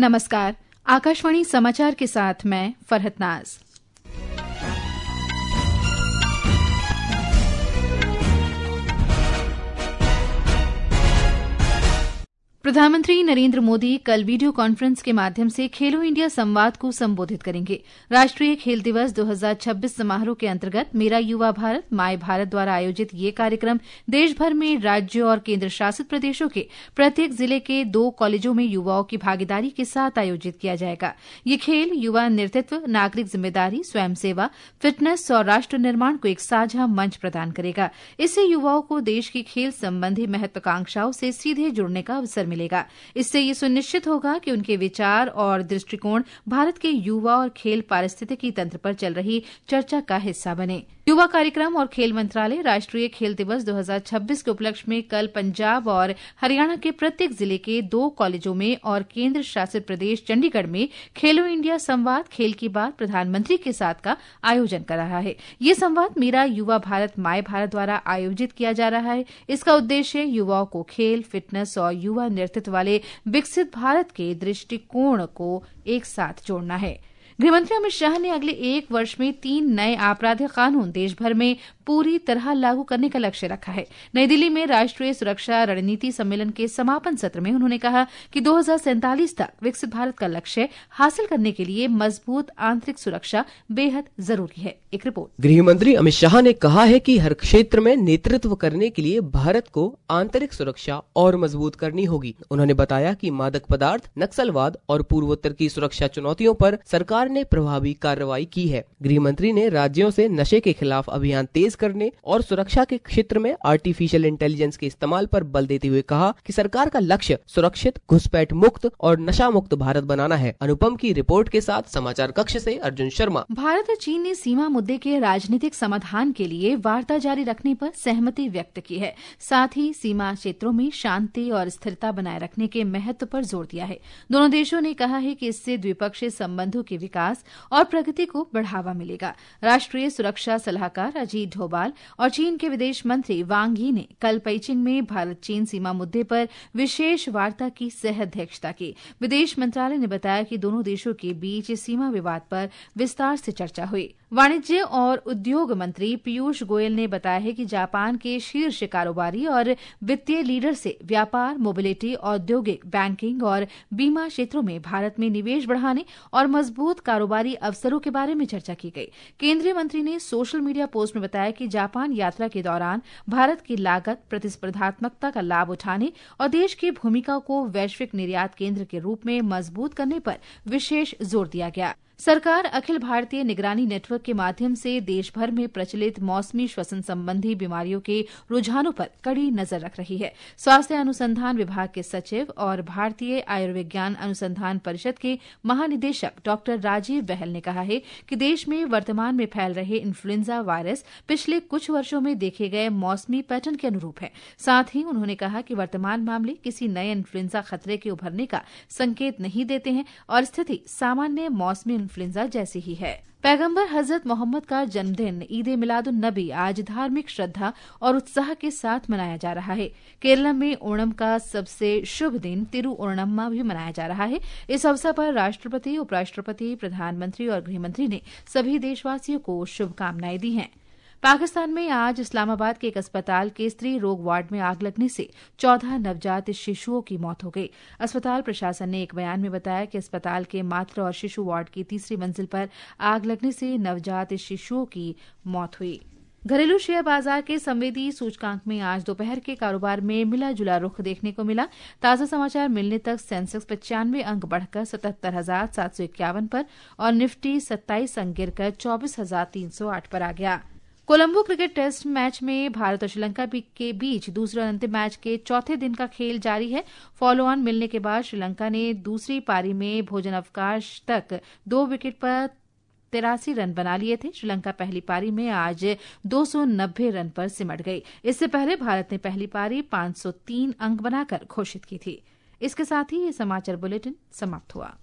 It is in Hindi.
नमस्कार। आकाशवाणी समाचार के साथ मैं फरहत नाज। प्रधानमंत्री नरेंद्र मोदी कल वीडियो कॉन्फ्रेंस के माध्यम से खेलो इंडिया संवाद को संबोधित करेंगे। राष्ट्रीय खेल दिवस 2026 समारोह के अंतर्गत मेरा युवा भारत माय भारत द्वारा आयोजित ये कार्यक्रम देश भर में राज्यों और केंद्र शासित प्रदेशों के प्रत्येक जिले के 2 कॉलेजों में युवाओं की भागीदारी के साथ आयोजित किया जाएगा। ये खेल युवा नेतृत्व, नागरिक जिम्मेदारी, स्वयं सेवा, फिटनेस और राष्ट्र निर्माण को एक साझा मंच प्रदान करेगा। इससे युवाओं को देश की खेल संबंधी महत्वाकांक्षाओं से सीधे जुड़ने का अवसर मिलेगा। इससे ये सुनिश्चित होगा कि उनके विचार और दृष्टिकोण भारत के युवा और खेल पारिस्थितिकी तंत्र पर चल रही चर्चा का हिस्सा बने। युवा कार्यक्रम और खेल मंत्रालय राष्ट्रीय खेल दिवस 2026 के उपलक्ष्य में कल पंजाब और हरियाणा के प्रत्येक जिले के 2 कॉलेजों में और केंद्र शासित प्रदेश चंडीगढ़ में खेलो इंडिया संवाद खेल की बात प्रधानमंत्री के साथ का आयोजन कर रहा है। ये संवाद मेरा युवा भारत माय भारत द्वारा आयोजित किया जा रहा है। इसका उद्देश्य युवाओं को खेल, फिटनेस और युवा नेतृत्व वाले विकसित भारत के दृष्टिकोण को एक साथ जोड़ना है। गृहमंत्री अमित शाह ने अगले 1 वर्ष में 3 नए आपराधिक कानून देश भर में पूरी तरह लागू करने का लक्ष्य रखा है। नई दिल्ली में राष्ट्रीय सुरक्षा रणनीति सम्मेलन के समापन सत्र में उन्होंने कहा कि 2047 तक विकसित भारत का लक्ष्य हासिल करने के लिए मजबूत आंतरिक सुरक्षा बेहद जरूरी है। एक रिपोर्ट। गृहमंत्री अमित शाह ने कहा है कि हर क्षेत्र में नेतृत्व करने के लिए भारत को आंतरिक सुरक्षा और मजबूत करनी होगी। उन्होंने बताया कि मादक पदार्थ, नक्सलवाद और पूर्वोत्तर की सुरक्षा चुनौतियों पर सरकार ने प्रभावी कार्रवाई की है। गृहमंत्री ने राज्यों से नशे के खिलाफ अभियान तेज करने और सुरक्षा के क्षेत्र में आर्टिफिशियल इंटेलिजेंस के इस्तेमाल पर बल देते हुए कहा कि सरकार का लक्ष्य सुरक्षित, घुसपैठ मुक्त और नशा मुक्त भारत बनाना है। अनुपम की रिपोर्ट के साथ समाचार कक्ष से अर्जुन शर्मा। भारत और चीन ने सीमा मुद्दे के राजनीतिक समाधान के लिए वार्ता जारी रखने पर सहमति व्यक्त की है। साथ ही सीमा क्षेत्रों में शांति और स्थिरता बनाए रखने के महत्व पर जोर दिया है। दोनों देशों ने कहा है कि इससे द्विपक्षीय संबंधों के विकास और प्रगति को बढ़ावा मिलेगा। राष्ट्रीय सुरक्षा सलाहकार अजीत डोभाल और चीन के विदेश मंत्री वांग यी ने कल पेइचिंग में भारत चीन सीमा मुद्दे पर विशेष वार्ता की सह अध्यक्षता की। विदेश मंत्रालय ने बताया कि दोनों देशों के बीच सीमा विवाद पर विस्तार से चर्चा हुई। वाणिज्य और उद्योग मंत्री पीयूष गोयल ने बताया है कि जापान के शीर्ष कारोबारी और वित्तीय लीडर से व्यापार, मोबिलिटी, औद्योगिक, बैंकिंग और बीमा क्षेत्रों में भारत में निवेश बढ़ाने और मजबूत कारोबारी अवसरों के बारे में चर्चा की गई। केंद्रीय मंत्री ने सोशल मीडिया पोस्ट में बताया कि जापान यात्रा के दौरान भारत की लागत, प्रतिस्पर्धात्मकता का लाभ उठाने और देश की भूमिका को वैश्विक निर्यात केंद्र के रूप में मजबूत करने पर विशेष जोर दिया गया। सरकार अखिल भारतीय निगरानी नेटवर्क के माध्यम से देश भर में प्रचलित मौसमी श्वसन संबंधी बीमारियों के रुझानों पर कड़ी नजर रख रही है। स्वास्थ्य अनुसंधान विभाग के सचिव और भारतीय आयुर्विज्ञान अनुसंधान परिषद के महानिदेशक डॉक्टर राजीव बहल ने कहा है कि देश में वर्तमान में फैल रहे इन्फ्लुएंजा वायरस पिछले कुछ वर्षों में देखे गए मौसमी पैटर्न के अनुरूप है। साथ ही उन्होंने कहा कि वर्तमान मामले किसी नए इन्फ्लुएंजा खतरे के उभरने का संकेत नहीं देते हैं और स्थिति सामान्य मौसमी इन्फ्लुएंजा जैसी ही है। पैगंबर हजरत मोहम्मद का जन्मदिन ईद मिलादुन नबी आज धार्मिक श्रद्धा और उत्साह के साथ मनाया जा रहा है। केरल में ओणम का सबसे शुभ दिन तिरुओणम्मा भी मनाया जा रहा है। इस अवसर पर राष्ट्रपति, उपराष्ट्रपति, प्रधानमंत्री और गृहमंत्री ने सभी देशवासियों को शुभकामनाएं दी हैं। पाकिस्तान में आज इस्लामाबाद के एक अस्पताल के स्त्री रोग वार्ड में आग लगने से 14 नवजात शिशुओं की मौत हो गई। अस्पताल प्रशासन ने एक बयान में बताया कि अस्पताल के मातृ और शिशु वार्ड की 3री मंजिल पर आग लगने से नवजात शिशुओं की मौत हुई। घरेलू शेयर बाजार के संवेदी सूचकांक में आज दोपहर के कारोबार में मिला जुला रुख देखने को मिला। ताजा समाचार मिलने तक सेंसेक्स 95 अंक बढ़कर 77,751 पर और निफ्टी 27 अंक गिरकर 24,308 पर आ गया। कोलंबो क्रिकेट टेस्ट मैच में भारत और श्रीलंका के बीच दूसरे और अंतिम मैच के चौथे दिन का खेल जारी है। फॉलो ऑन मिलने के बाद श्रीलंका ने दूसरी पारी में भोजन अवकाश तक 2 विकेट पर 83 रन बना लिए थे। श्रीलंका पहली पारी में आज 290 रन पर सिमट गई। इससे पहले भारत ने पहली पारी 503 अंक बनाकर घोषित की थी। इसके साथ ही ये समाचार बुलेटिन समाप्त हुआ।